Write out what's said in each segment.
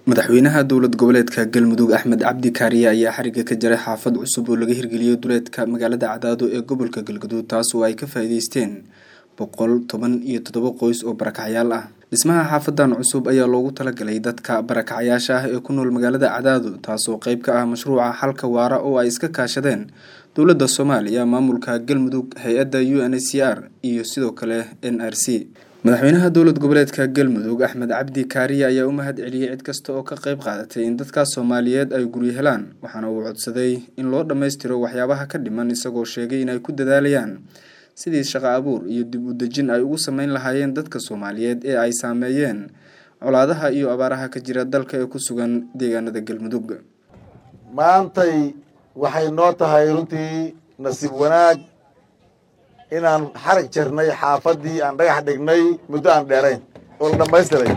madaxweynaha dowlad goboleedka galmudug axmed cabdi kaariye ayaa xariga ka jaray xaafad cusub oo laga hirgeliyay duleedka magaalada cadaado ee gobolka galgaduud taas oo ay ka faa'iideysteen 117 qoys oo barakacyaal ah. dhismaha xaafadan cusub ayaa loogu talagalay dadka barakacyaasha ah ee ku nool magaalada cadaado taas oo qayb ka ah mashruuca xalka waara oo ay iska kaashadeen dowladda Soomaaliya, maamulka galmudug, hay'adda UNHCR iyo sidoo kale NRC. madaxweynaha dowlad goboleedka galmudug axmed cabdi kaariye ayaa u mahad celiyay cid kasta oo ka qayb qaadatay in dadka Soomaaliyeed ay guri helaan, waxaana uu codsaday in loo dhameystiro waxyaabaha ka dhiman isagoo sheegay in ay ku dadaalayaan sidii shaqo abuur iyo dib u dejin ay ugu sameyn lahaayeen dadka Soomaaliyeed ee ay saameeyeen colaadaha iyo abaaraha ka jira dalka ee ku sugan deegaanada galmudug. maantay waxay noo tahay runtii nasiib wanaag inaan xarag jirnay xaafadii aan dhagax dhignay muddo aan dheerayn oo la dhamaystiray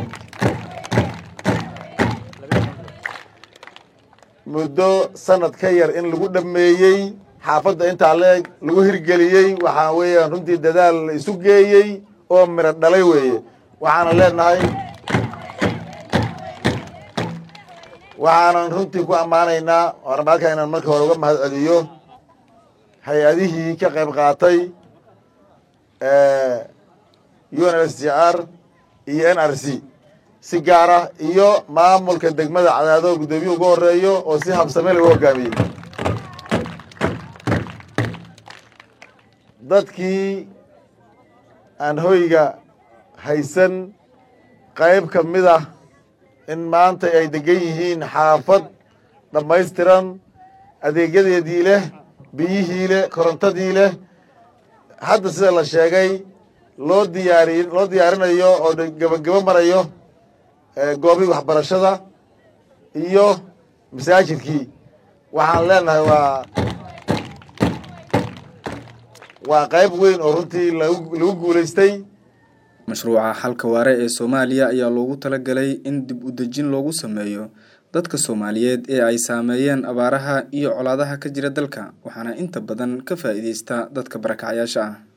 muddo sanad ka yar in lagu dhameeyey xaafadda intaa leeg lagu hirgeliyey waxaa weeyaan runtii dadaal la isu geeyey oo miro dhalay weeye. waxaanan leenahay waxaanan runtii ku ammaanaynaa horumarka inaan marka hore uga mahad celiyo hay-adihii ka qayb qaatay UNHCR iyo NRC si gaar ah iyo maamulka degmada cadaado guddoomiye ugu horeeyo oo si habsame lagu hogaamiyey. dadkii aan hoyga haysan qayb ka mid ah in maanta ay degan yihiin xaafad dhammaystiran, adeegyadeedii leh, biyihii leh, korontadii leh, hadda sida la sheegay loo diyaarinayo oo gabagabo marayo goobii waxbarashada iyo masaajidkii. waxaan leenahay waa qayb weyn oo runtii lagu guulaystay. mashruuca xalka waara ee Soomaaliya ayaa loogu talagalay in dib u dejin loogu sameeyo dadka Soomaaliyeed ee ay saameeyeen abaaraha iyo colaadaha ka jira dalka, waxaana inta badan ka faa'iideysta dadka barakacyaasha ah.